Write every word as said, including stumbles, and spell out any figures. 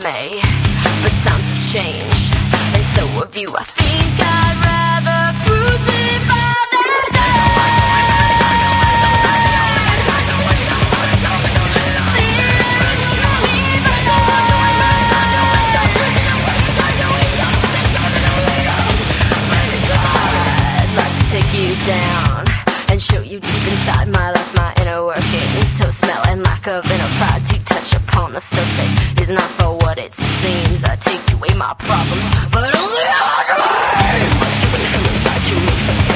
may, but times have changed, and so have you. I think I'd rather crucify the day. I'd like to take you down and show you deep inside my life, my inner workings. So smelling lack of inner pride to touch upon the surface is not for what it seems. I take away my problems, but only I do. Inside you.